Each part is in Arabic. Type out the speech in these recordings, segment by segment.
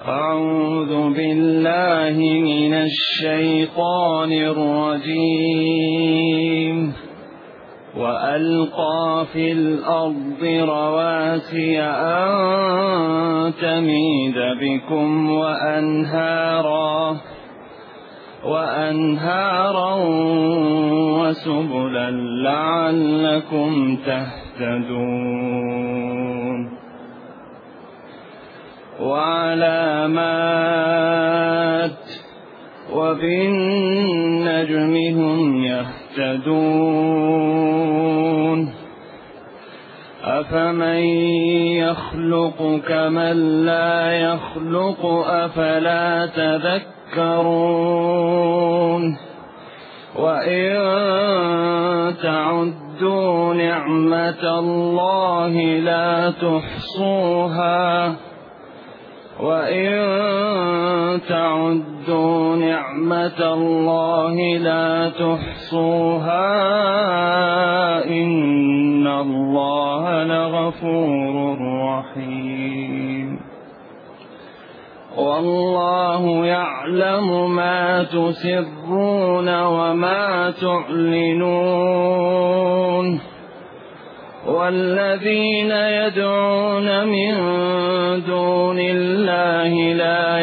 أعوذ بالله من الشيطان الرجيم. وألقى في الأرض رواسي أن تميد بكم وأنهارا وسبلا لعلكم تهتدون. وعلامات وبالنجم هم يهتدون. أفمن يخلق كمن لا يخلق أفلا تذكرون. وإن تعدوا نعمة الله لا تحصوها إن الله لغفور رحيم. والله يعلم ما تسرون وما تعلنون. والذين يدعون من دون الله لا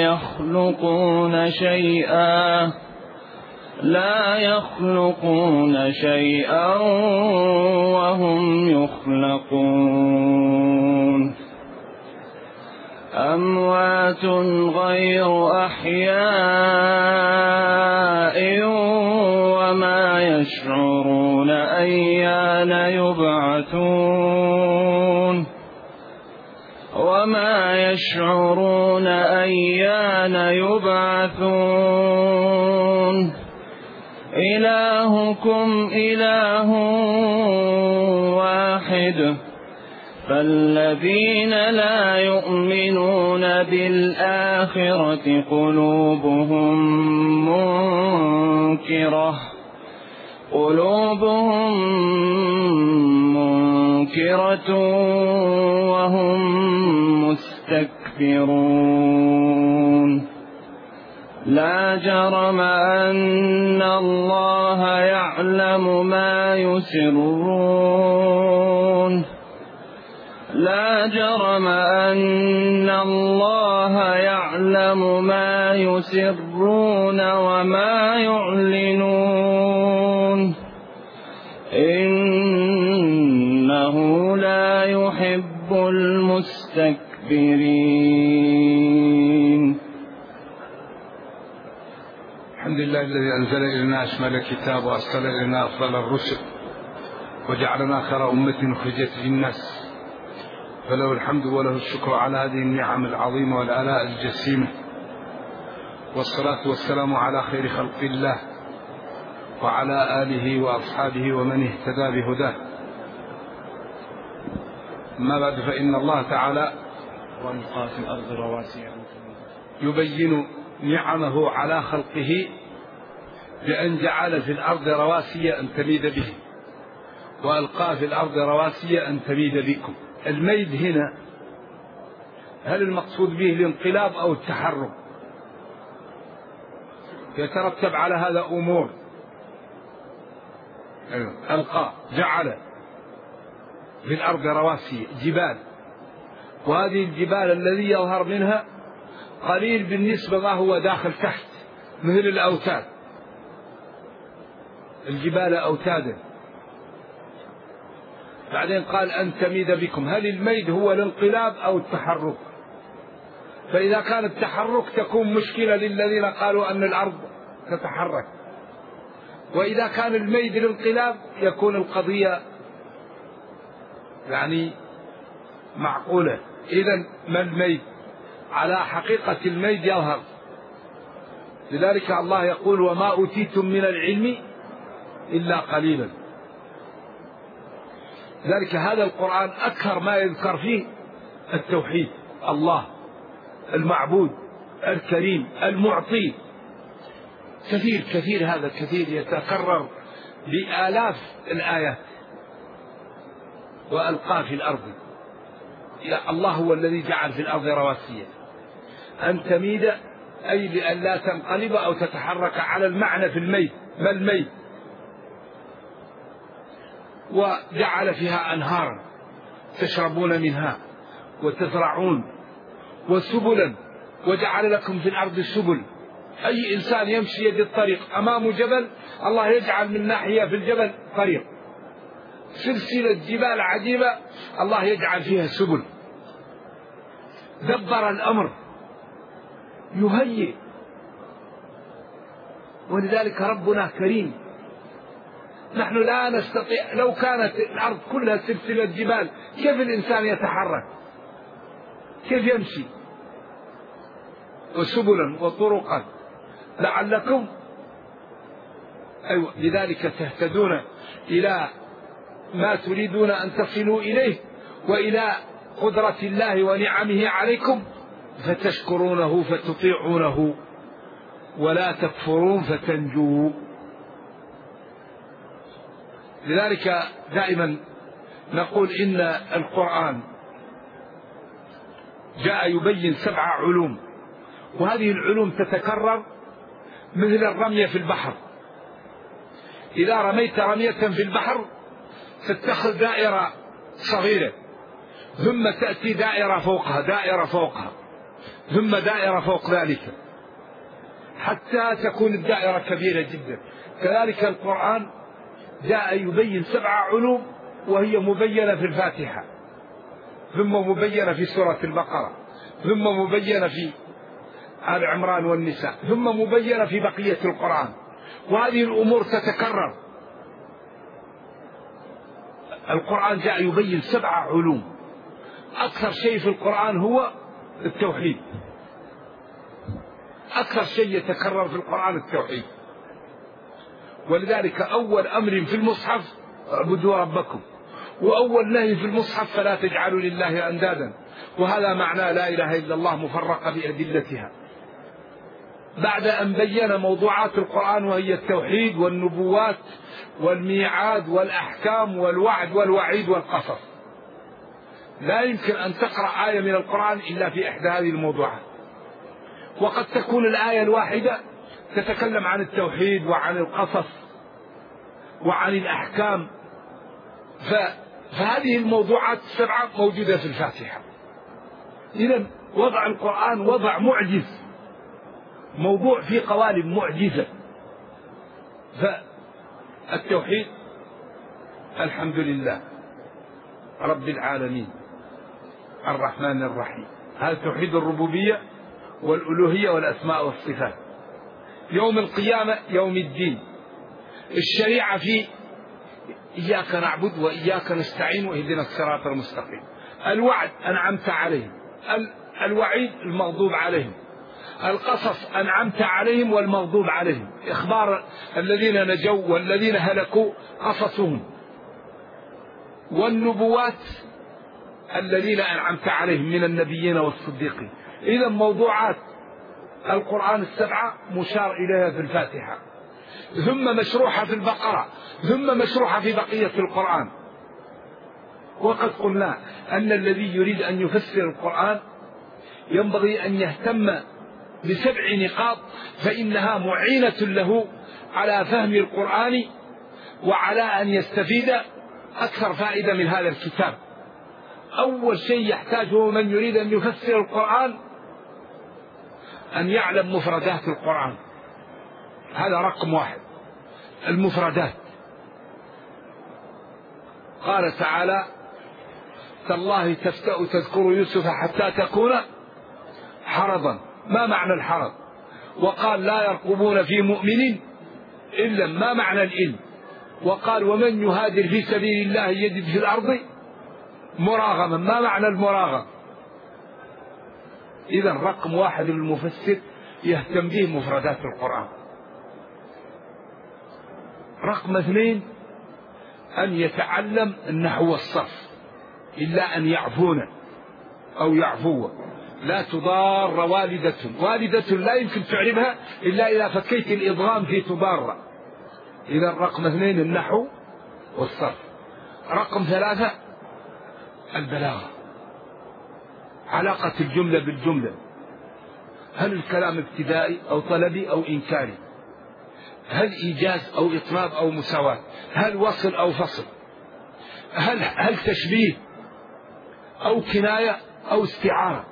يخلقون شيئا وهم يخلقون. أموات غير أحياء وما يشعرون أيان يبعثون. إلهكم إله واحد فالذين لا يؤمنون بالآخرة قلوبهم منكرة وهم مستكبرون. لا جرم أن الله يعلم ما يسرون وما يعلنون. إنه لا يحب المستكبرين. الحمد لله الذي أنزل إلينا أشمل الكتاب وأرسل إلينا أفضل الرسل وجعلنا خير أمة أخرجت للناس، فله الحمد وله الشكر على هذه النعم العظيمة والآلاء الجسيمة. والصلاة والسلام على خير خلق الله وعلى آله وأصحابه ومن اهتدى بهداه. أما بعد، فإن الله تعالى وألقى في الأرض رواسي يبين نعمه على خلقه بأن جعل في الأرض رواسي أن تميد به، وألقى في الأرض رواسي أن تميد بكم. الميد هنا هل المقصود به الانقلاب أو التحرك؟ يترتب على هذا أمور. ألقى جعل في الأرض رواسي جبال، وهذه الجبال الذي يظهر منها قليل بالنسبة ما هو داخل تحت، مثل الأوتاد، الجبال أوتادا. بعدين قال أن تميد بكم. هل الميد هو الانقلاب أو التحرك؟ فإذا كان التحرك تكون مشكلة للذين قالوا أن الأرض تتحرك، وإذا كان الميد الانقلاب يكون القضية يعني معقولة. إذن ما الميد؟ على حقيقة الميد يظهر. لذلك الله يقول: وما أوتيتم من العلم إلا قليلا. ذلك هذا القرآن أكثر ما يذكر فيه التوحيد، الله المعبود الكريم المعطي. كثير هذا كثير يتكرر بآلاف الآيات. وألقى في الأرض، الله هو الذي جعل في الأرض رواسي. أن تميد أي لأن لا تنقلب أو تتحرك على المعنى في الميت، ما الميت. وجعل فيها أنهارا تشربون منها وتزرعون وسبلا وجعل لكم في الأرض سبل. أي إنسان يمشي يجد الطريق أمامه جبل، الله يجعل من ناحية في الجبل طريق، سلسلة جبال عجيبة الله يجعل فيها سبل. دبر الأمر يهيئ، ولذلك ربنا كريم. نحن لا نستطيع، لو كانت الأرض كلها سلسلة جبال كيف الإنسان يتحرك؟ كيف يمشي؟ وسبلا وطرقا لعلكم لذلك تهتدون إلى ما تريدون أن تصلوا إليه وإلى قدرة الله ونعمه عليكم، فتشكرونه فتطيعونه ولا تكفرون فتنجوا. لذلك دائما نقول إن القرآن جاء يبين 7 علوم، وهذه العلوم تتكرر مثل الرمية في البحر. إذا رميت رمية في البحر تتخذ دائرة صغيرة، ثم تأتي دائرة فوقها، دائرة فوقها، ثم دائرة فوق ذلك، حتى تكون الدائرة كبيرة جدا. كذلك القرآن جاء يبين 7 علوم، وهي مبينة في الفاتحة، ثم مبينة في سورة البقرة، ثم مبينة في آل عمران والنساء، ثم مبينة في بقية القرآن. وهذه الأمور تتكرر. القرآن جاء يبين 7 علوم. أكثر شيء في القرآن هو التوحيد، أكثر شيء يتكرر في القرآن التوحيد. ولذلك أول أمر في المصحف اعبدوا ربكم، وأول نهي في المصحف فلا تجعلوا لله أندادا، وهذا معنى لا إله إلا الله مفرقة بأدلتها، بعد أن بين موضوعات القرآن وهي التوحيد والنبوات والميعاد والأحكام والوعد والوعيد والقصص. لا يمكن أن تقرأ آية من القرآن إلا في إحدى هذه الموضوعات، وقد تكون الآية الواحدة تتكلم عن التوحيد وعن القصص وعن الأحكام. فهذه الموضوعات 7 موجودة في الفاتحة. إذن وضع القرآن وضع معجز، موضوع في قوالب معجزة. فالتوحيد الحمد لله رب العالمين الرحمن الرحيم، هذا توحيد الربوبية والألوهية والأسماء والصفات. يوم القيامة يوم الدين. الشريعة في إياك نعبد وإياك نستعين واهدنا الصراط المستقيم. الوعد أنعمت عليهم، الوعيد المغضوب عليهم، القصص أنعمت عليهم والمغضوب عليهم، إخبار الذين نجوا والذين هلكوا قصصهم، والنبوات الذين أنعمت عليهم من النبيين والصديقين. إذا موضوعات القرآن 7 مشار إليها في الفاتحة، ثم مشروحة في البقرة، ثم مشروحة في بقية القرآن. وقد قلنا أن الذي يريد أن يفسر القرآن ينبغي أن يهتم ب7 نقاط، فإنها معينة له على فهم القرآن وعلى أن يستفيد أكثر فائدة من هذا الكتاب. أول شيء يحتاجه من يريد أن يفسر القرآن أن يعلم مفردات القرآن، هذا رقم 1. المفردات. قال تعالى تالله تفتأ تذكر يوسف حتى تكون حرضا. ما معنى الحرض؟ وقال لا يرقبون في مؤمن إلا. ما معنى الإل؟ وقال ومن يهاجر في سبيل الله يجد في الأرض مراغما. ما معنى المراغم؟ إذا رقم 1 للمفسر يهتم به مفردات القرآن. رقم 2 أن يتعلم النحو والصرف، إلا أن يعفون أو يعفو. لا تضار والدة لا يمكن تعرفها إلا إذا فكيت الإضغام في تضار. إذا رقم 2 النحو والصرف. رقم 3 البلاغة، علاقة الجملة بالجملة، هل الكلام ابتدائي أو طلبي أو إنكاري؟ هل إيجاز أو إطناب أو مساواة؟ هل وصل أو فصل؟ هل تشبيه أو كناية أو استعارة؟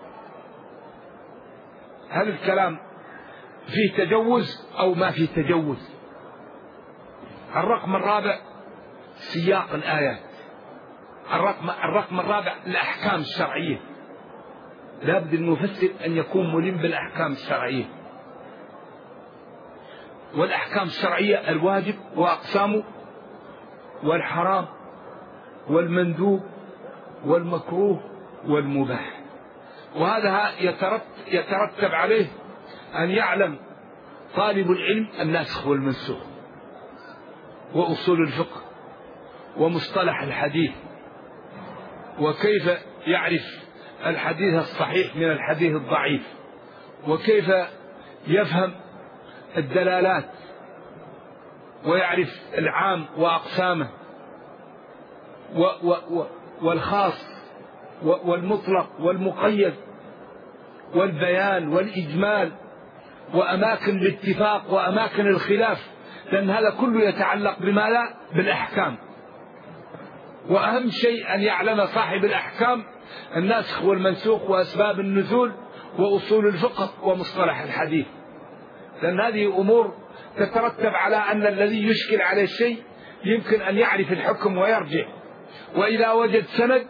هل الكلام فيه تجوز أو ما فيه تجوز؟ الرقم الرابع سياق الآيات. الرقم الرابع الأحكام الشرعية. لابد المفسر أن يكون ملم بالأحكام الشرعية، والأحكام الشرعية الواجب وأقسامه، والحرام والمندوب والمكروه والمباح. وهذا يترتب عليه أن يعلم طالب العلم الناسخ والمنسوخ، وأصول الفقه، ومصطلح الحديث، وكيف يعرف الحديث الصحيح من الحديث الضعيف، وكيف يفهم الدلالات ويعرف العام وأقسامه والخاص والمطلق والمقيد والبيان والإجمال وأماكن الاتفاق وأماكن الخلاف، لأن هذا كله يتعلق بماذا؟ بالأحكام. وأهم شيء أن يعلم صاحب الأحكام الناسخ والمنسوخ وأسباب النزول وأصول الفقه ومصطلح الحديث، لأن هذه أمور تترتب على أن الذي يشكل عليه الشيء يمكن أن يعرف الحكم ويرجع، وإذا وجد سند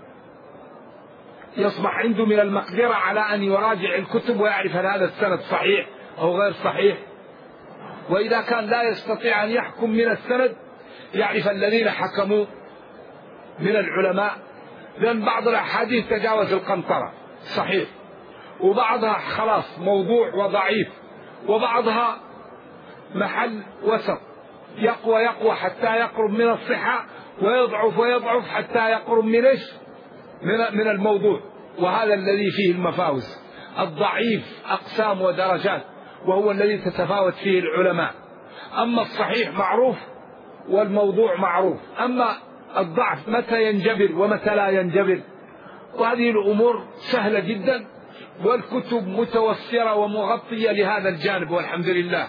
يصبح عنده من المقدرة على أن يراجع الكتب ويعرف هل هذا السند صحيح أو غير صحيح. وإذا كان لا يستطيع أن يحكم من السند يعرف الذين حكموا من العلماء، لأن بعض الأحاديث تجاوز القنطرة صحيح، وبعضها خلاص موضوع وضعيف، وبعضها محل وسط يقوى حتى يقرب من الصحة، ويضعف حتى يقرب من إيش؟ من الموضوع. وهذا الذي فيه المفاوز. الضعيف أقسام ودرجات، وهو الذي تتفاوت فيه العلماء. أما الصحيح معروف والموضوع معروف، أما الضعف متى ينجبر ومتى لا ينجبر، وهذه الأمور سهلة جدا، والكتب متوفرة ومغطية لهذا الجانب والحمد لله.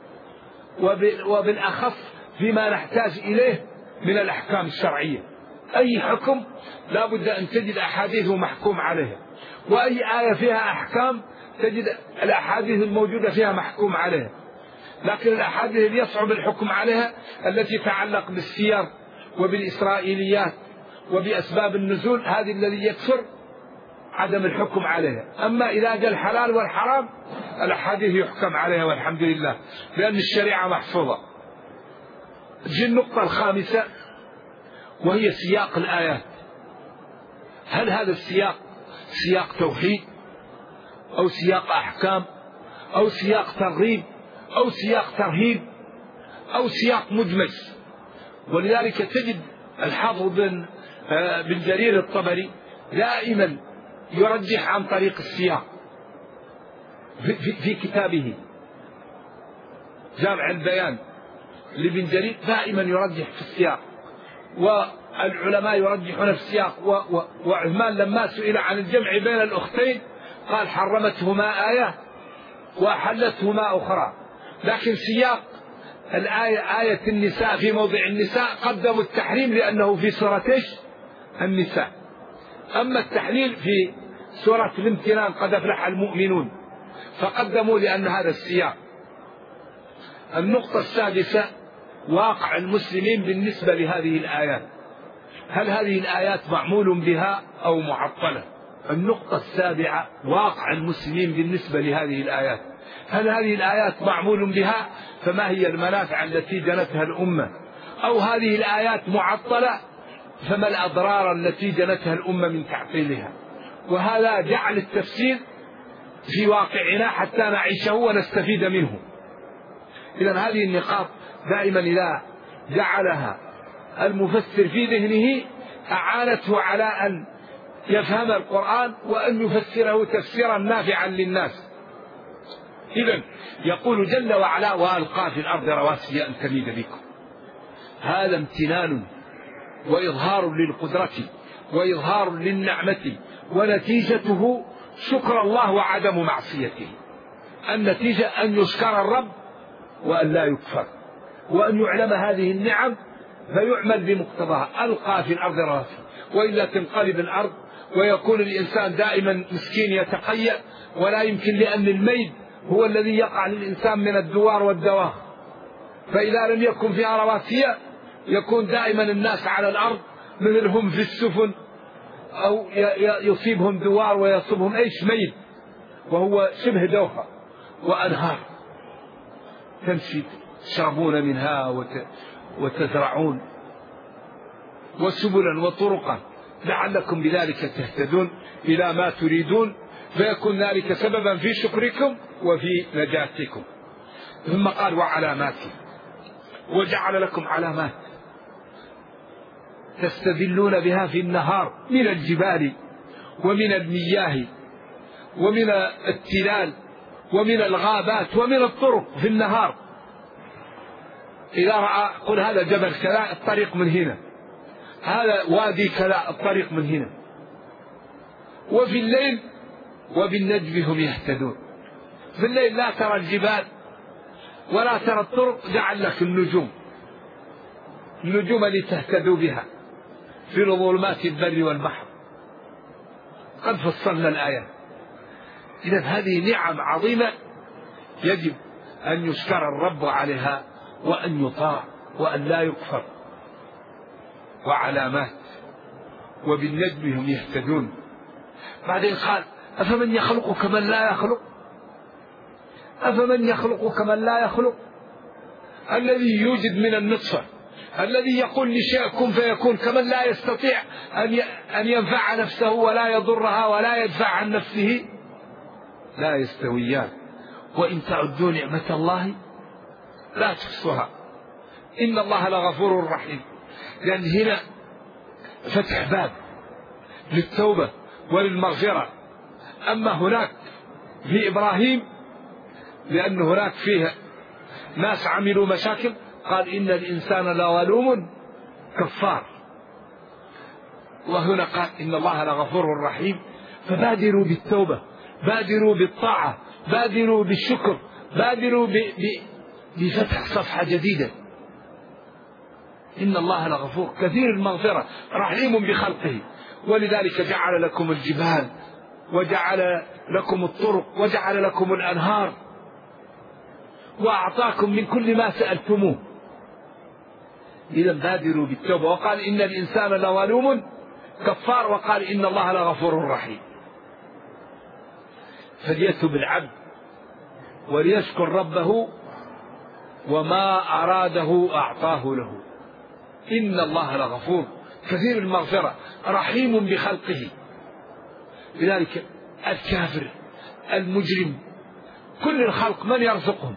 وبالأخص فيما نحتاج إليه من الأحكام الشرعية. أي حكم لا بد أن تجد أحاديث محكوم عليها، وأي آية فيها أحكام تجد الأحاديث الموجودة فيها محكوم عليها. لكن الأحاديث اللي يصعب الحكم عليها التي تتعلق بالسير وبالإسرائيليات وبأسباب النزول، هذه الذي يكثر عدم الحكم عليها. أما إذا جاء الحلال والحرام الأحاديث يحكم عليها والحمد لله، لأن الشريعة محفوظة. تجي النقطة الخامسة وهي سياق الآيات. هل هذا السياق سياق توحيد أو سياق أحكام أو سياق ترغيب أو سياق ترهيب أو سياق مدمج؟ ولذلك تجد الحافظ بن جرير الطبري دائما يرجح عن طريق السياق في كتابه جامع البيان لابن جرير، دائما يرجح في السياق، والعلماء يرجحون في السياق. وعثمان لما سئل عن الجمع بين الأختين قال حرمتهما آية وأحلتهما أخرى، لكن سياق الآية آية النساء في موضع النساء قدموا التحريم لأنه في سورة النساء، أما التحليل في سورة الامتنان قد أفلح المؤمنون فقدموا لأن هذا السياق. النقطة السادسة واقع المسلمين بالنسبة لهذه الآيات. هل هذه الآيات معمول بها أو معطلة؟ النقطة السابعة واقع المسلمين بالنسبة لهذه الآيات. هل هذه الآيات معمول بها؟ فما هي المنافع التي جنتها الأمة؟ أو هذه الآيات معطلة فما الأضرار التي جنتها الأمة من تعطيلها؟ وهذا جعل التفسير في واقعنا حتى نعيشه ونستفيد منه. إذن هذه النقاط دائما إذا جعلها المفسر في ذهنه أعانته على أن يفهم القرآن وأن يفسره تفسيرا نافعا للناس. إذن يقول جل وعلا وألقى في الأرض رواسي أن تميد بكم. هذا امتنان وإظهار للقدرة وإظهار للنعمة، ونتيجته شكر الله وعدم معصيته. النتيجة أن يشكر الرب وأن لا يكفر، وأن يعلم هذه النعم فيعمل بمقتضاها. ألقى في الأرض رواسي وإلا تنقلب الأرض ويكون الإنسان دائما مسكين يتقيأ ولا يمكن، لأن الميل هو الذي يقع للإنسان من الدوار والدواه. فإذا لم يكن فيها رواسي يكون دائما الناس على الأرض مثلهم في السفن، أو يصيبهم دوار ويصيبهم أيش ميل، وهو شبه دوخة. وأنهار تمشي تشربون منها وتزرعون، وسبلا وطرقا لعلكم بذلك تهتدون إلى ما تريدون، فيكون ذلك سببا في شكركم وفي نجاتكم. ثم قال وعلامات، وجعل لكم علامات تستدلون بها في النهار من الجبال ومن المياه ومن التلال ومن الغابات ومن الطرق في النهار. إذا رأى قل هذا جبل كذا الطريق من هنا، هذا وادي كذا الطريق من هنا. وفي الليل وبالنجم هم يهتدون. في الليل لا ترى الجبال ولا ترى الطرق، جعل لك النجوم لتهتدوا بها في ظلمات البر والبحر. قد فصلنا الآيات. إذا هذه نعم عظيمة يجب أن يشكر الرب عليها وأن يطاع وأن لا يكفر. وعلامات وبالنجم هم يهتدون. بعدين قال أفمن يخلق كمن لا يخلق، أفمن يخلق كمن لا يخلق، الذي يوجد من النطفة، الذي يقول لشيء كن فيكون، كمن لا يستطيع أن ينفع نفسه ولا يضرها ولا يدفع عن نفسه، لا يستويان. وإن تعدوا نعمة الله لا تحصوها إن الله لغفور رحيم. لأن هنا فتح باب للتوبة وللمغفرة. أما هناك في إبراهيم لأن هناك فيها ناس عملوا مشاكل، قال إن الإنسان لظلوم كفار. وهنا قال إن الله لغفور رحيم. فبادروا بالتوبة، بادروا بالطاعة، بادروا بالشكر، بادروا بفتح صفحة جديدة. إن الله لغفور كثير المغفرة رحيم بخلقه. ولذلك جعل لكم الجبال وجعل لكم الطرق وجعل لكم الأنهار وأعطاكم من كل ما سألتموه. إذا بادروا بالتوبة. وقال إن الإنسان لظلوم كفار، وقال إن الله لغفور رحيم. فليتب العبد وليشكر ربه وما أراده أعطاه له. إن الله لغفور كثير المغفرة رحيم بخلقه. لذلك الكافر المجرم كل الخلق من يرزقهم؟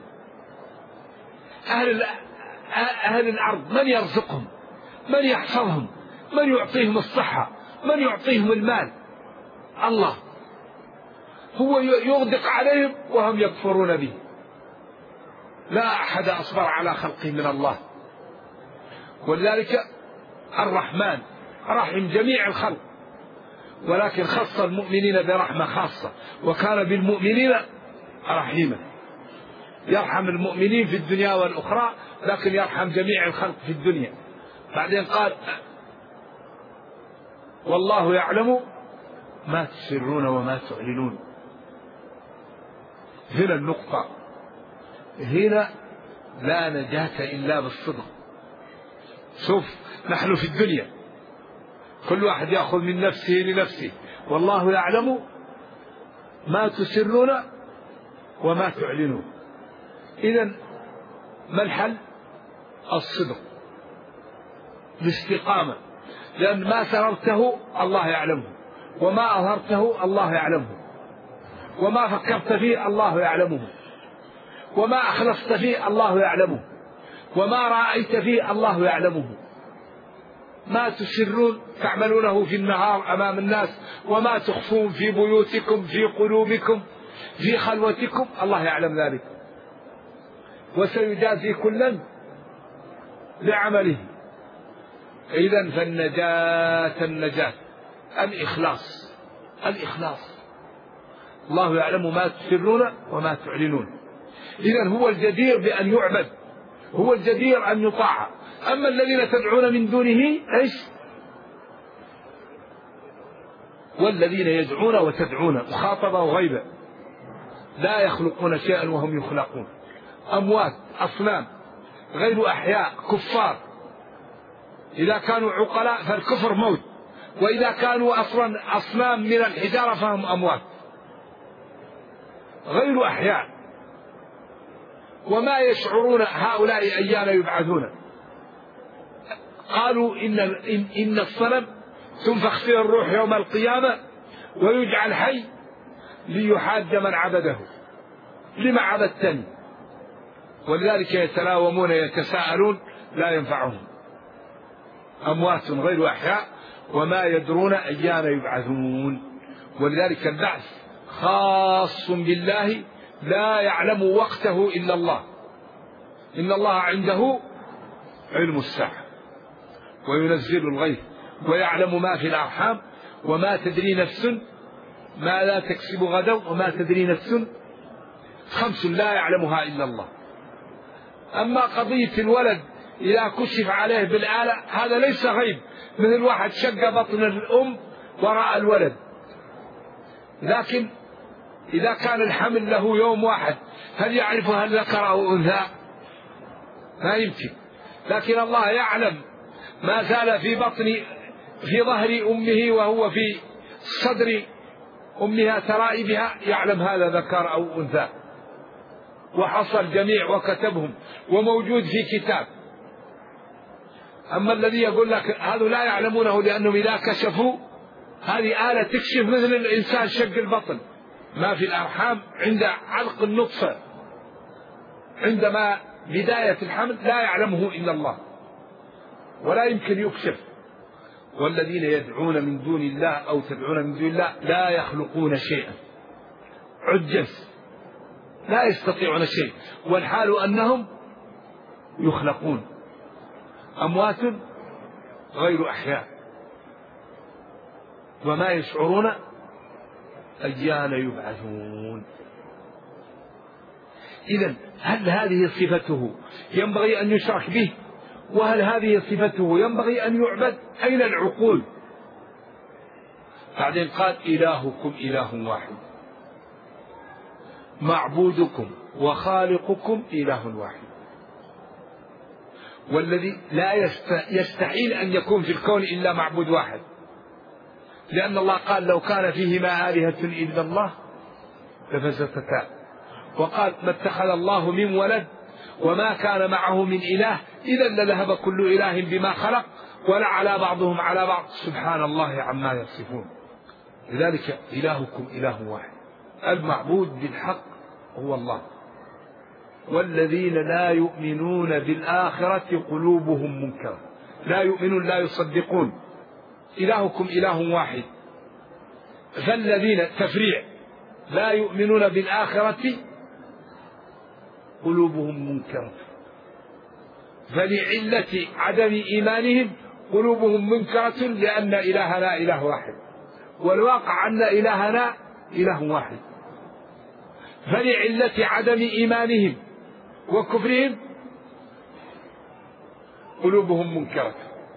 أهل الأرض من يرزقهم؟ من يحفظهم؟ من يعطيهم الصحة؟ من يعطيهم المال؟ الله. هو يغدق عليهم وهم يكفرون به. لا أحد أصبر على خلقه من الله. ولذلك الرحمن رحم جميع الخلق، ولكن خص المؤمنين برحمة خاصة، وكان بالمؤمنين رحيما. يرحم المؤمنين في الدنيا والأخرى، لكن يرحم جميع الخلق في الدنيا. بعدين قال والله يعلم ما تسرون وما تعلنون. هنا النقطة، هنا لا نجاة إلا بالصدق. شوف نحن في الدنيا كل واحد يأخذ من نفسه لنفسه، والله يعلم ما تسرون وما تعلنون. إذن ما الحل؟ الصدق، الاستقامة. لأن ما سررته الله يعلمه، وما أظهرته الله يعلمه، وما فكرت فيه الله يعلمه، وما أخلصت فيه الله يعلمه، وما رأيت فيه الله يعلمه. ما تسرون تعملونه في النهار أمام الناس، وما تخفون في بيوتكم في قلوبكم في خلوتكم الله يعلم ذلك، وسيجازي كلا بعمله. إذن فالنجاة النجاة الإخلاص. الله يعلم ما تسرون وما تعلنون. إذن هو الجدير بأن يعبد، هو الجدير أن يطاع. أما الذين تدعون من دونه إيش؟ والذين يدعون وتدعون مخاطبة وغيبة، لا يخلقون شيئا وهم يخلقون، أموات، أصنام غير أحياء، كفار. إذا كانوا عقلاء فالكفر موت، وإذا كانوا أصلا أصنام من الحجارة فهم أموات غير أحياء. وما يشعرون هؤلاء أيان يبعثون. قالوا إن الصنم تنفخ فيه الروح يوم القيامة ويجعل حي ليحاج من عبده، لما عبدتني؟ ولذلك يتلاومون يتساءلون لا ينفعهم، أموات غير أحياء وما يدرون أيان يبعثون. ولذلك البعث خاص بالله، لا يعلم وقته إلا الله. إن الله عنده علم الساعة وينزل الغيث ويعلم ما في الأرحام وما تدري نفس ماذا تكسب غدا وما تدري نفس، 5 لا يعلمها إلا الله. أما قضية الولد إذا كشف عليه بالآلة هذا ليس غيب، مثل واحد شق بطن الأم وراء الولد. لكن إذا كان الحمل له يوم واحد هل يعرف هل ذكر أو أنثى؟ ما يمكن. لكن الله يعلم ما زال في ظهر أمه وهو في صدر أمها ترائبها، يعلم هذا ذكر أو أنثى، وحصل الجميع وكتبهم وموجود في كتاب. أما الذي يقول لك هذا لا يعلمونه لأنهم إذا كشفوا هذه آلة تكشف مثل الإنسان شق البطن ما في الأرحام عند علق النطفة، عندما بداية الحمل لا يعلمه إلا الله ولا يمكن يكشف. والذين يدعون من دون الله أو تدعون من دون الله لا يخلقون شيئا، عجز، لا يستطيعون شيء، والحال أنهم يخلقون، أموات غير أحياء وما يشعرون أيان يبعثون. إذن هل هذه صفته ينبغي أن يشرك به؟ وهل هذه صفته ينبغي أن يعبد؟ أين العقول؟ بعدين قال إلهكم إله واحد، معبودكم وخالقكم إله واحد. والذي لا يستحيل أن يكون في الكون إلا معبود واحد، لأن الله قال لو كان فيهما آلهة إلا الله لفسدتا، وقال ما اتخذ الله من ولد وما كان معه من إله إذا لذهب كل إله بما خلق ولعلى بعضهم على بعض سبحان الله عما يصفون. لذلك إلهكم إله واحد، المعبود بالحق هو الله. والذين لا يؤمنون بالآخرة قلوبهم منكرة، لا يؤمنون لا يصدقون. إلهكم إله واحد، فالذين تفريع لا يؤمنون بالآخرة قلوبهم منكرة، فلعلة عدم إيمانهم قلوبهم منكرة لأن إلهنا إله واحد، والواقع أن إلهنا إله واحد. فلعلة عدم إيمانهم وكفرهم قلوبهم منكرة،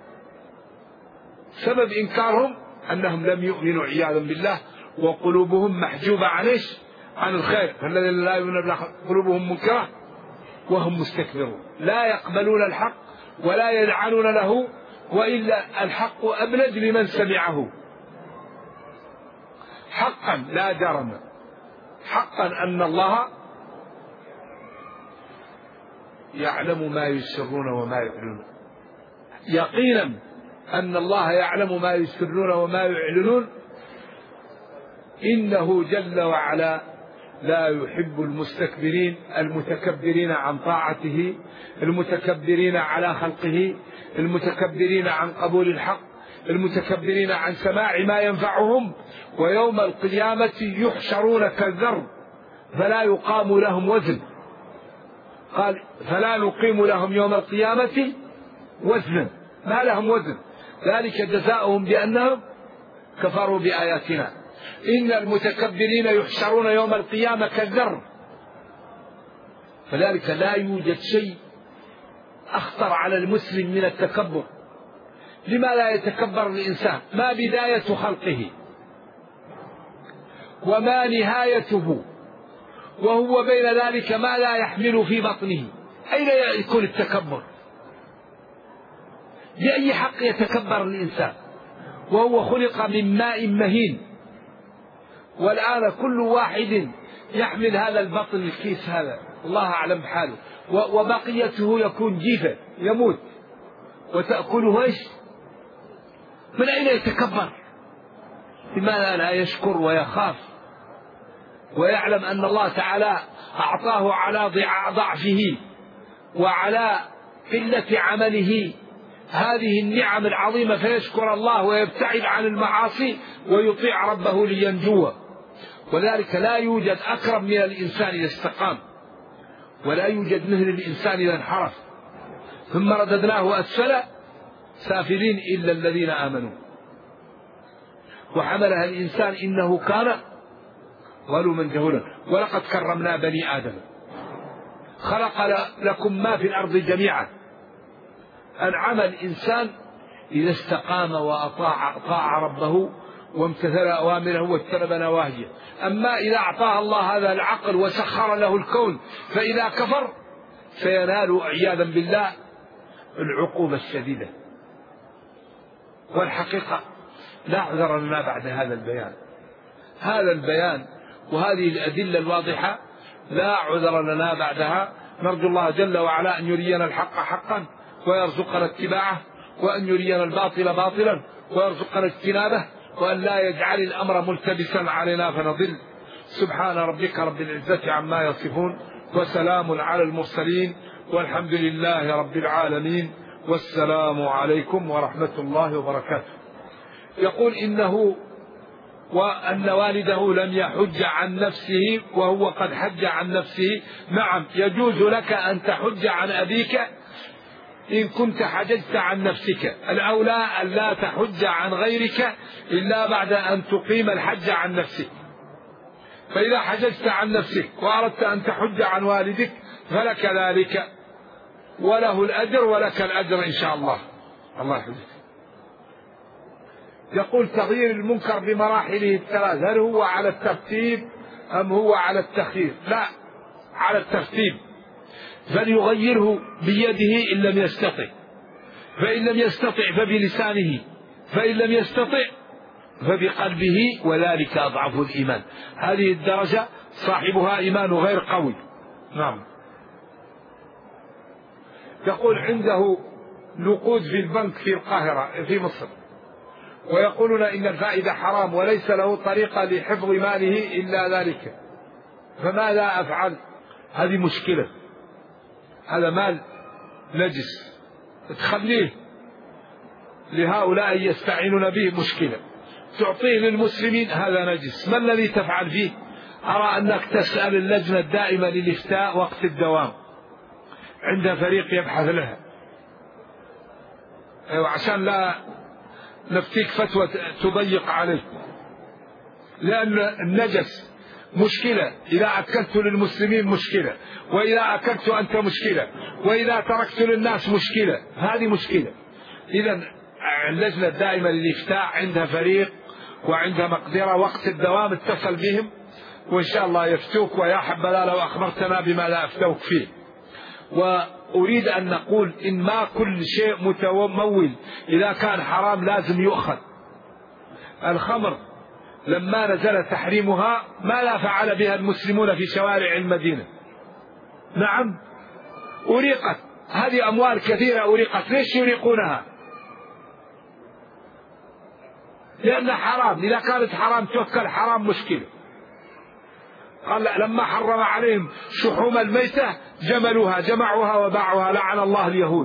سبب إنكارهم أنهم لم يؤمنوا عياذا بالله، وقلوبهم محجوبة عن الخير. فالذين لا يؤمنون قلوبهم منكرة وهم مستكبرون، لا يقبلون الحق ولا يلعنون له، وإلا الحق أبلج لمن سمعه. حقا لا جرم، حقا أن الله يعلم ما يسرون وما يعلنون، يقينا أن الله يعلم ما يسرون وما يعلنون. إنه جل وعلا لا يحب المستكبرين المتكبرين عن طاعته، المتكبرين على خلقه، المتكبرين عن قبول الحق، المتكبرين عن سماع ما ينفعهم. ويوم القيامة يحشرون كالذر فلا يقام لهم وزن، قال فلا نقيم لهم يوم القيامة وزنا، ما لهم وزن، ذلك جزاؤهم بأنهم كفروا بآياتنا. إن المتكبرين يحشرون يوم القيامة كالذر. فذلك لا يوجد شيء أخطر على المسلم من التكبر. لما لا يتكبر الإنسان؟ ما بداية خلقه وما نهايته، وهو بين ذلك ما لا يحمل في بطنه. أين يكون التكبر؟ بأي حق يتكبر الإنسان وهو خلق من ماء مهين؟ والآن كل واحد يحمل هذا البطن الكيس هذا، الله أعلم حاله، وبقيته يكون جيفة يموت وتأكله إيش؟ من أين يتكبر؟ لماذا لا يشكر ويخاف ويعلم أن الله تعالى أعطاه على ضعفه وعلى قلة عمله هذه النعم العظيمة، فيشكر الله ويبتعد عن المعاصي ويطيع ربه لينجوه. وذلك لا يوجد أكرم من الإنسان إذا استقام، ولا يوجد مثل الإنسان إذا انحرف. ثم رددناه أسفل سافلين إلا الذين آمنوا وحملها الإنسان إنه كان ظلوما جهولا. ولقد كرمنا بني آدم خلق لكم ما في الأرض جميعا. أنعم الإنسان إذا استقام وأطاع ربه وامتثل أوامره واجتنب نواهيه. أما إذا أعطاه الله هذا العقل وسخر له الكون فإذا كفر سينال عياذا بالله العقوبة الشديدة. والحقيقة لا عذر لنا بعد هذا البيان. هذا البيان وهذه الأدلة الواضحة لا عذر لنا بعدها. نرجو الله جل وعلا أن يرينا الحق حقا ويرزقنا اتباعه، وأن يرينا الباطل باطلا ويرزقنا اجتنابه، وأن لا يجعل الأمر ملتبسا علينا فنضل. سبحان ربك رب العزة عما يصفون، وسلام على المرسلين، والحمد لله رب العالمين، والسلام عليكم ورحمة الله وبركاته. يقول إنه وأن والده لم يحج عن نفسه وهو قد حج عن نفسه. نعم، يجوز لك أن تحج عن أبيك إن كنت حججت عن نفسك. الأولى أن لا تحج عن غيرك إلا بعد أن تقيم الحج عن نفسك. فإذا حججت عن نفسك وأردت أن تحج عن والدك فلك ذلك، وله الأجر ولك الأجر إن شاء الله. الله يحفظك. يقول تغيير المنكر بمراحله الثلاث، هل هو على الترتيب أم هو على التخيير؟ لا، على الترتيب. فليغيره بيده إن لم يستطع، فإن لم يستطع فبلسانه، فإن لم يستطع فبقلبه، وذلك أضعف الإيمان. هذه الدرجة صاحبها إيمان غير قوي. نعم. يقول عنده نقود في البنك في القاهرة في مصر، ويقولون إن الفائدة حرام وليس له طريقة لحفظ ماله إلا ذلك، فماذا أفعل؟ هذه مشكلة. هذا مال نجس، تخليه لهؤلاء يستعينون به مشكلة. تعطيه للمسلمين هذا نجس، ما الذي تفعل فيه؟ أرى أنك تسأل اللجنة الدائمة للإفتاء وقت الدوام، عند فريق يبحث لها، عشان لا نفتيك فتوى تضيق عليه. لأن النجس مشكلة، إذا أكلت للمسلمين مشكلة، وإذا أكلت أنت مشكلة، وإذا تركت للناس مشكلة. هذه مشكلة. إذن اللجنة الدائمة للإفتاء عندها فريق وعندها مقدرة، وقت الدوام اتصل بهم وإن شاء الله يفتوك، ويا حبذا لو أخبرتنا بما لا أفتوك فيه. وأريد أن نقول إن ما كل شيء متمول إذا كان حرام لازم يؤخذ. الخمر لما نزل تحريمها ماذا فعل بها المسلمون في شوارع المدينة؟ نعم، أريقت. هذه أموال كثيرة أريقت. ليش يريقونها؟ لأنها حرام. إذا كانت حرام توكل حرام مشكلة. قال لما حرم عليهم شحوم الميتة جمعوها وباعوها، لعن الله اليهود.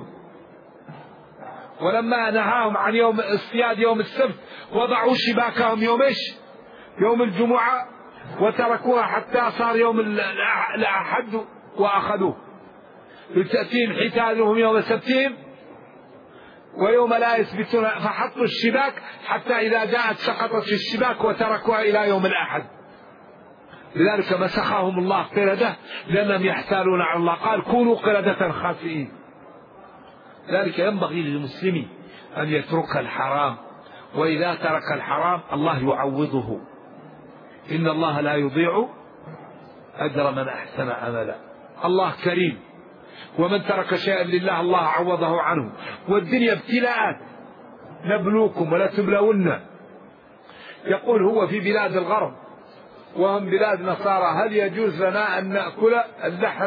ولما نهاهم عن يوم اصطياد يوم السبت وضعوا شباكهم يوم ايش؟ يوم الجمعة، وتركوها حتى صار يوم الأحد وأخذوه. تأتيهم حيتانهم يوم سبتهم ويوم لا يثبتون، فحطوا الشباك حتى إذا جاءت سقطت في الشباك وتركوها إلى يوم الأحد. لذلك مسخهم الله قردة لأنهم يحتالون على الله، قال كونوا قردة خاسئين. ذلك ينبغي للمسلم أن يترك الحرام، وإذا ترك الحرام الله يعوضه، إن الله لا يضيع أجر من أحسن عملا. الله كريم، ومن ترك شيئا لله الله عوضه عنه. والدنيا ابتلاءات، نبلوكم ولا تبلون. يقول هو في بلاد الغرب وهم بلاد نصارى هل يجوز لنا أن نأكل اللحم؟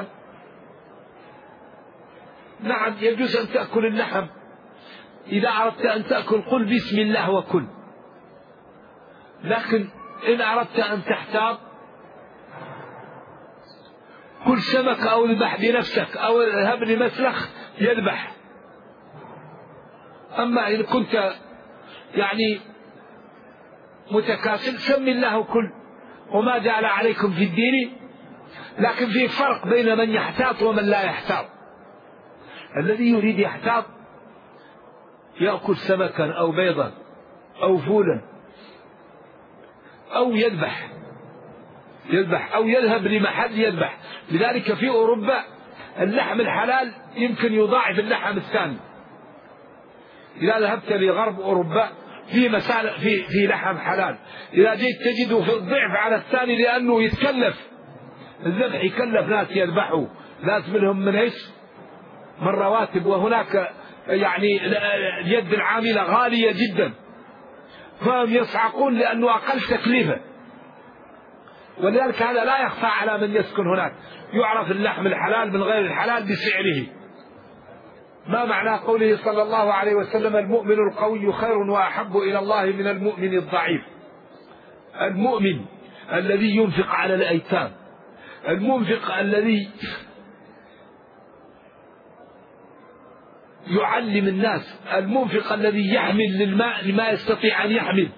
نعم يجوز أن تأكل اللحم، إذا أردت أن تأكل قل بسم الله وكل. لكن إن أردت أن تحتاط كل سمك أو اذبح بنفسك أو اذهب لمسلخ يذبح. أما إن كنت يعني متكاسل سم الله كل، وما جعل عليكم في الدين. لكن في فرق بين من يحتاط ومن لا يحتاط. الذي يريد يحتاط يأكل سمكا أو بيضا أو فولا أو يذبح أو يذهب لمحل يذبح. لذلك في أوروبا اللحم الحلال يمكن يضاعف اللحم الثاني. إذا ذهبت لغرب أوروبا في لحم حلال، إذا جيت تجده في الضعف على الثاني، لأنه يتكلف الذبح، يكلف ناس يذبحوا، ناس منهم من رواتب، وهناك يعني اليد العاملة غالية جدا، فهم يصعقون لأنه أقل تكلفة. ولذلك هذا لا يخفى على من يسكن هناك، يعرف اللحم الحلال من غير الحلال بسعره. ما معنى قوله صلى الله عليه وسلم المؤمن القوي خير وأحب إلى الله من المؤمن الضعيف؟ المؤمن الذي ينفق على الأيتام، المنفق الذي يعلم الناس، المنفق الذي يحمل للماء لما يستطيع أن يحمل.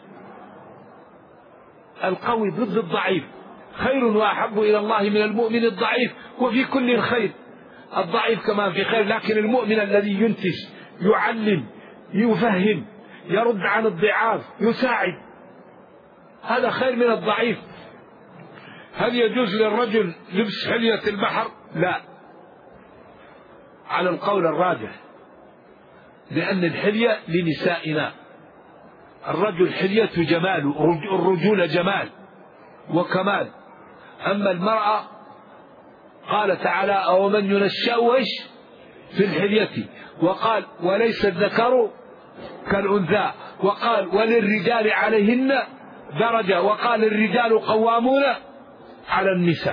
القوي ضد الضعيف، خير وأحب إلى الله من المؤمن الضعيف، وفي كل خير، الضعيف كمان في خير. لكن المؤمن الذي ينتج، يعلم، يفهم، يرد عن الضعاف، يساعد، هذا خير من الضعيف. هل يجوز للرجل لبس حلية البحر؟ لا، على القول الراجح، لأن الحلية لنسائنا. الرجل حلية جمال، الرجولة جمال وكمال. أما المرأة قال تعالى أو من ينشأ في الحلية، وقال وليس الذكر كالأنثى، وقال وللرجال عليهن درجة، وقال الرجال قوامون على النساء.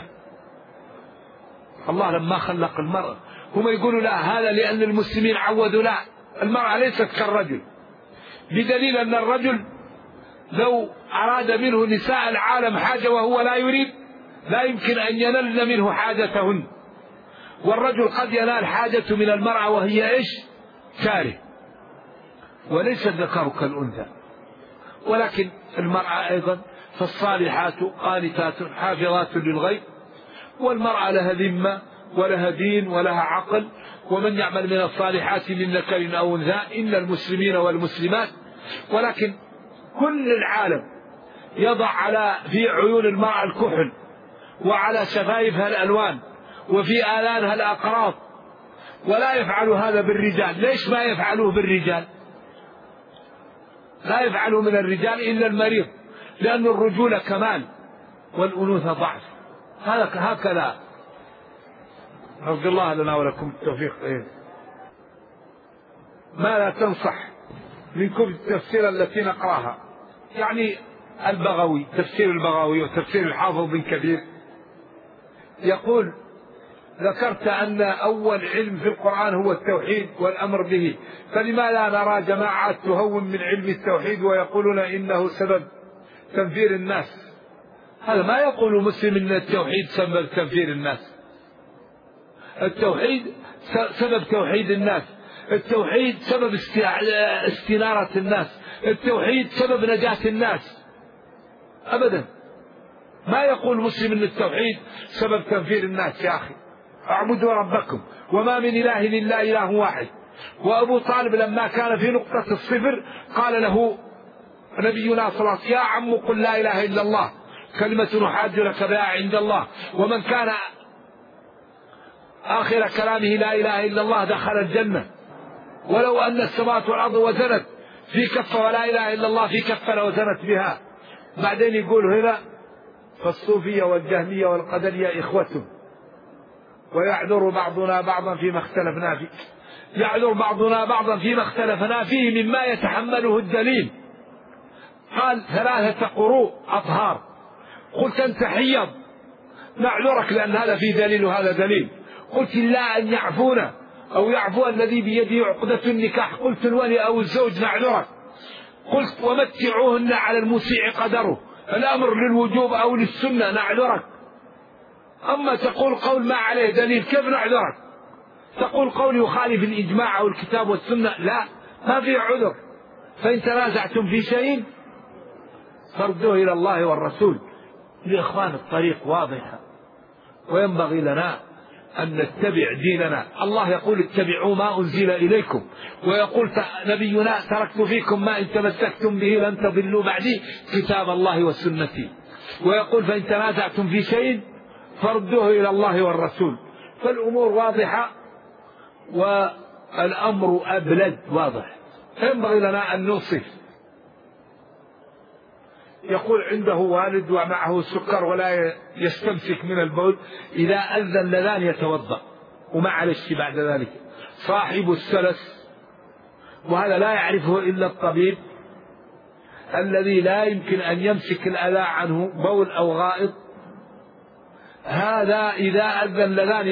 الله لما خلق المرأة هم يقولوا لا هذا لأن المسلمين عودوا، لا، المرأة ليست كالرجل، بدليل أن الرجل لو أراد منه نساء العالم حاجة وهو لا يريد لا يمكن أن ينلن منه حاجتهن. والرجل قد ينال حاجة من المرأة وهي كاره. وليس الذكر كالأنثى. ولكن المرأة أيضا فالصالحات قانتات حافظات للغيب، والمرأة لها ذمة ولها دين ولها عقل. ومن يعمل من الصالحات من ذكر أو أنثى إن المسلمين والمسلمات. ولكن كل العالم يضع في عيون المرأة الكحل، وعلى شفايفها الألوان، وفي آذانها الأقراط، ولا يفعل هذا بالرجال. ليش ما يفعلوه بالرجال؟ لا يفعلوا من الرجال إلا المريض، لأن الرجولة كمال والأنوثة ضعف. هكذا. رضي الله لنا ولكم التوفيق. ما لا تنصح من كتب التفسير التي نقراها، يعني البغوي، تفسير البغوي وتفسير الحافظ بن كثير، يقول ذكرت أن أول علم في القرآن هو التوحيد والأمر به، فلما لا نرى جماعات تهون من علم التوحيد ويقولون إنه سبب تنفير الناس؟ هذا ما يقول مسلم إن التوحيد سبب تنفير الناس. التوحيد سبب توحيد الناس، التوحيد سبب استنارة الناس، التوحيد سبب نجاة الناس. أبدا ما يقول مسلم إن التوحيد سبب تنفير الناس. يا أخي اعبدوا ربكم وما من إله إلا إله واحد وأبو طالب لما كان في نقطة الصفر قال له نبينا صلى الله عليه وسلم: يا عم قل لا إله إلا الله كلمة نحاج لك بها عند الله، ومن كان آخر كلامه لا إله إلا الله دخل الجنة، ولو أن السماوات والأرض وزنت في كفة ولا إله إلا الله في كفة لوزنت بها. بعدين يقول هنا: فالصوفية والجهمية والقدرية إخوة ويعذر بعضنا بعضا فيما اختلفنا فيه. يعذر بعضنا بعضا فيما اختلفنا فيه مما يتحمله الدليل. قال: 3 قروء أطهار. قلت: أنت حيض، نعذرك لأن هذا فيه دليل وهذا دليل. قلت: إلا أن يعفونا أو يعفو الذي بيده عقدة النكاح. قلت: الولي أو الزوج، نعذرك. قلت: ومتعوهن على المسيء قدره، الأمر للوجوب أو للسنة، نعذرك. أما تقول قول ما عليه دليل، كيف نعذرك؟ تقول قول يخالف الإجماع أو الكتاب والسنة، لا، ما في عذر. فإن تنازعتم في شيء فردوه إلى الله والرسول. يا إخوان الطريق واضحة، وينبغي لنا أن نتبع ديننا. الله يقول: اتبعوا ما أنزل إليكم، ويقول نبينا: تركت فيكم ما إن تمسكتم به لن تضلوا بعدي كتاب الله وسنتي. ويقول: فإن تنازعتم في شيء فردوه إلى الله والرسول. فالأمور واضحة والأمر أبلد واضح. ينبغي لنا أن نوصف. يقول: عنده والد ومعه سكر ولا يستمسك من البول، إذا أذن اللذان يتوضأ وما عليه بعد ذلك. صاحب السلس، وهذا لا يعرفه إلا الطبيب، الذي لا يمكن أن يمسك الأذى عنه بول أو غائط، هذا إذا أذن اللذان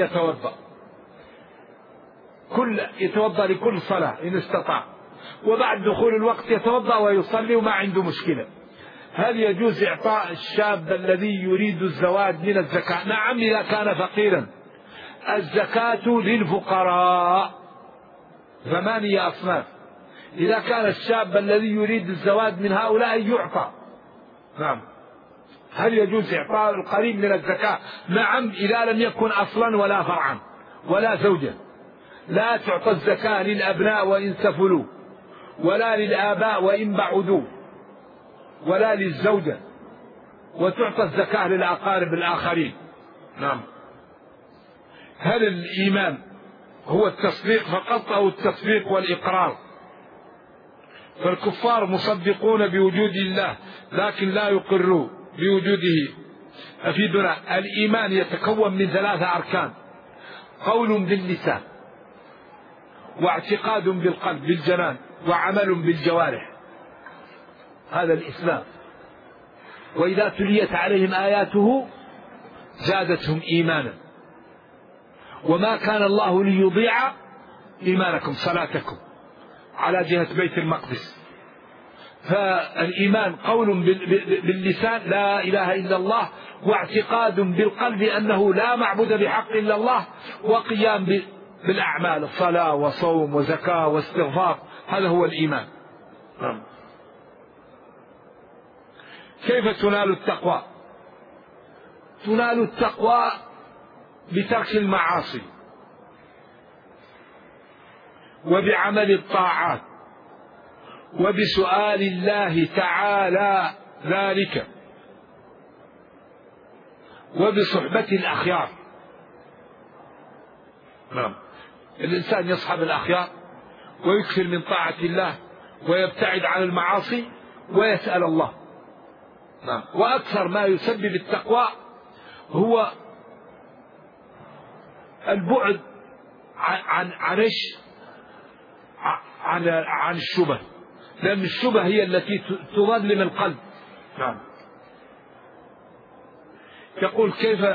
يتوضأ لكل صلاة إن استطاع، وبعد دخول الوقت يتوضأ ويصلي وما عنده مشكلة. هل يجوز إعطاء الشاب الذي يريد الزواج من الزكاة؟ نعم، إذا كان فقيرا. الزكاة للفقراء 8 أصناف. إذا كان الشاب الذي يريد الزواج من هؤلاء يعطى. نعم. هل يجوز إعطاء القريب من الزكاة؟ نعم، إذا لم يكن أصلا ولا فرعا ولا زوجا. لا تعطى الزكاة للأبناء وإن سفلوا، ولا للآباء وإن بعدوا، ولا للزوجة، وتعطى الزكاة للأقارب الآخرين. نعم. هل الإيمان هو التصديق فقط أو التصديق والإقرار؟ فالكفار مصدقون بوجود الله لكن لا يقروا بوجوده. أفيدنا. الإيمان يتكون من 3 أركان: قول باللسان، واعتقاد بالقلب بالجنان، وعمل بالجوارح. هذا الإسلام. وإذا تليت عليهم آياته زادتهم إيمانا. وما كان الله ليضيع إيمانكم صلاتكم على جهة بيت المقدس. فالإيمان قول باللسان لا إله إلا الله، واعتقاد بالقلب أنه لا معبود بحق إلا الله، وقيام بالأعمال، الصلاة وصوم وزكاة واستغفار. هذا هو الإيمان. كيف تنال التقوى؟ تنال التقوى بترك المعاصي وبعمل الطاعات وبسؤال الله تعالى ذلك وبصحبة الأخيار. نعم. الإنسان يصحب الأخيار ويكثر من طاعة الله ويبتعد عن المعاصي ويسأل الله. نعم. وأكثر ما يسبب التقوى هو البعد عن الشبه، لأن الشبه هي التي تظلم القلب. نعم. يقول: كيف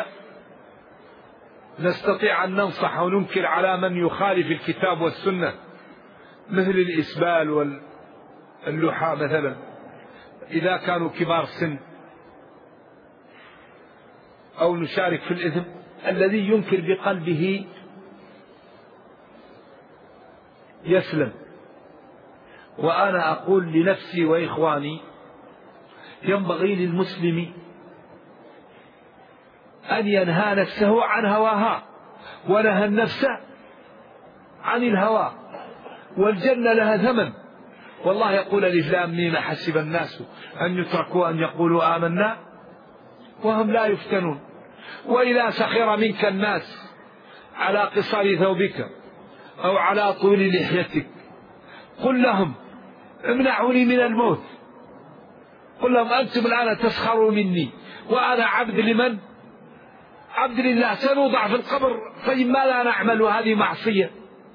نستطيع أن ننصح وننكر على من يخالف الكتاب والسنة مثل الإسبال واللحى مثلا إذا كانوا كبار سن، أو نشارك في الإثم؟ الذي ينكر بقلبه يسلم. وأنا أقول لنفسي وإخواني: ينبغي للمسلم أن ينهى نفسه عن هواها، ونهى النفس عن الهوى. والجنة لها ثمن. والله يقول ألف لام ميم حسب الناس أن يتركوا أن يقولوا آمنا وهم لا يفتنون. وإذا سخر منك الناس على قصر ثوبك أو على طول لحيتك قل لهم امنعوني من الموت. قل لهم أنتم الآن تسخروا مني وأنا عبد لمن؟ عبد لله، سنوضع في القبر. طيب ماذا نعمل؟ وهذه معصية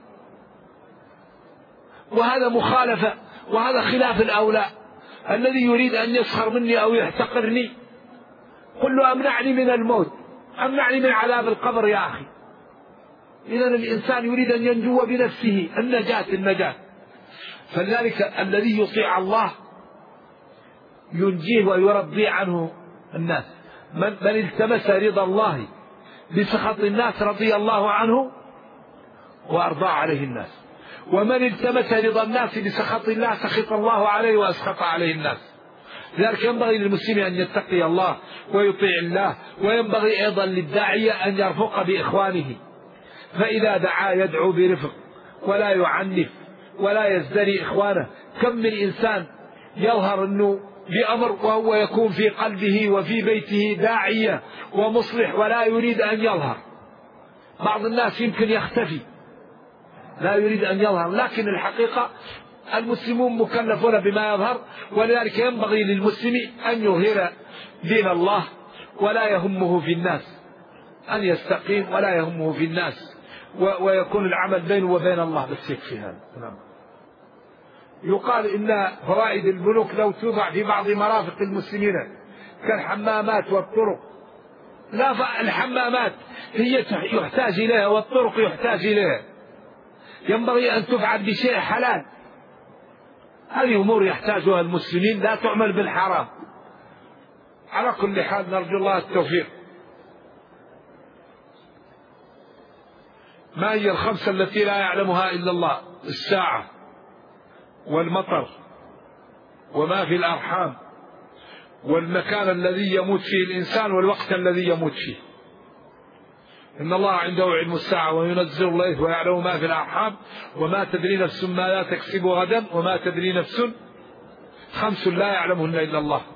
وهذا مخالفة وهذا خلاف الأولى. الذي يريد أن يسخر مني أو يحتقرني قل له أمنعني من الموت، أمنعني من عذاب القبر يا أخي. إذا الإنسان يريد أن ينجو بنفسه، النجاة. فلذلك الذي يطيع الله ينجيه ويرضي عنه الناس. من التمس رضا الله بسخط الناس رضي الله عنه وأرضى عليه الناس، ومن التمس رضا الناس بسخط الله سخط الله عليه وأسخط عليه الناس. لذلك ينبغي للمسلم أن يتقي الله ويطيع الله، وينبغي أيضا للداعية أن يرفق بإخوانه، فإذا دعا يدعو برفق ولا يعنف ولا يزدري إخوانه. كم من إنسان يظهر أنه بأمر وهو يكون في قلبه وفي بيته داعية ومصلح ولا يريد أن يظهر. بعض الناس يمكن يختفي لا يريد أن يظهر، لكن الحقيقة المسلمون مكلفون بما يظهر. ولذلك ينبغي للمسلم أن يظهر دين الله ولا يهمه في الناس، أن يستقيم ولا يهمه في الناس، ويكون العمل بينه وبين الله بس يكفي هذا. يقال إن فوائد البنوك لو توضع في بعض مرافق المسلمين كالحمامات والطرق. لا، الحمامات هي يحتاج إليها والطرق يحتاج إليها، ينبغي أن تفعل بشيء حلال. هذه أمور يحتاجها المسلمين، لا تعمل بالحرام. على كل حال نرجو الله التوفيق. ما هي الخمسة التي لا يعلمها إلا الله؟ الساعة والمطر وما في الأرحام والمكان الذي يموت فيه الإنسان والوقت الذي يموت فيه. إن الله عنده علم الساعة وينزل الليل ويعلم ما في الأرحام وما تدري نفس ماذا تكسب غدا وما تدري نفس. خمس لا يعلمهن إلا الله.